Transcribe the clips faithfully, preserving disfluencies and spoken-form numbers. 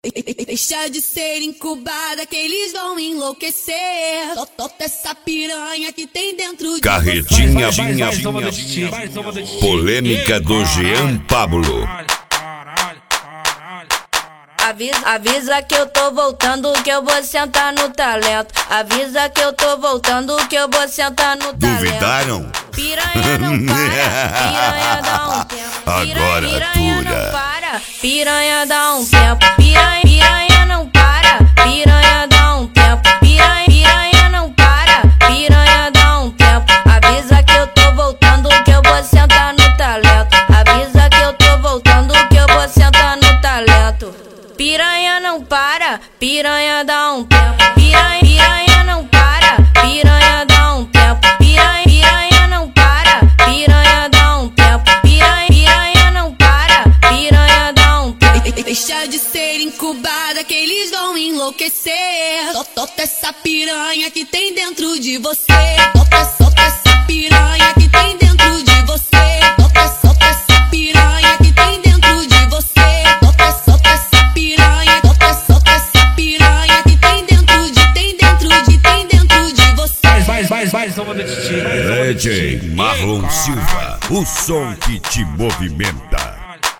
Deixa de ser incubada que eles vão enlouquecer. Solta essa piranha que tem dentro de Carretinha, você. vinha, vinha, polêmica do Jean Pablo. Avisa, avisa que eu tô voltando, que eu vou sentar no talento. Avisa que eu tô voltando, que eu vou sentar no talento. Duvidaram? Piranha não para, piranha dá um tempo. Agora piranha atura. não para, piranha dá um tempo. Piranha, piranha não para, piranha dá um tempo. Piranha, piranha não para, piranha dá um tempo. Avisa que eu tô voltando, que eu vou sentar no talento. Avisa que eu tô voltando, que eu vou sentar no talento. Piranha não para, piranha dá um tempo. Piranha, piranha não para, piranha dá um tempo. Piranha, piranha não para, piranha dá um tempo. Piranha, piranha não para, piranha dá um tempo. Deixa de ser incubada que eles vão enlouquecer. Solta essa piranha que tem dentro de você. Solta, solta essa piranha que tem dentro de você. Solta, solta essa piranha que tem dentro de você. Solta, solta essa piranha. Solta, solta essa piranha que tem dentro de, tem dentro de, tem dentro de você. Mais, mais, mais, toma da titi. D J Marlon Silva, o som que te movimenta.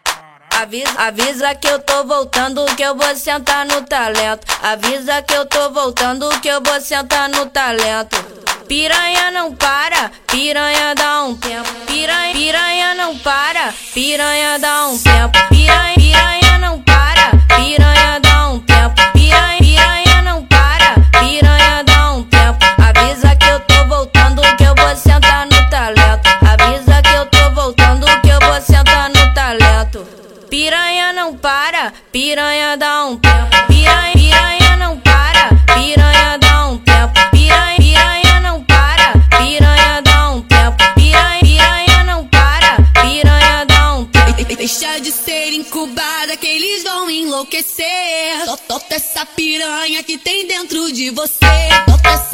Avisa, avisa que eu tô voltando, que eu vou sentar no talento. Avisa que eu tô voltando, que eu vou sentar no talento. Piranha não para, piranha dá um tempo. Piranha, piranha não para, piranha dá um tempo. Piranha, piranha não para, piranha dá um tempo. Piranha, piranha não para, piranha dá um tempo. Avisa que eu tô voltando, que eu vou sentar no talento. Avisa que eu tô voltando, que eu vou sentar no talento. Piranha não para, piranha dá um tempo. Piranha, piranha não para, piranha dá um tempo. Piranha, piranha não para, piranha dá um tempo. Piranha, piranha não para, piranha dá um tempo. Deixa de ser incubada que eles vão enlouquecer. Solta essa piranha que tem dentro de você. Solta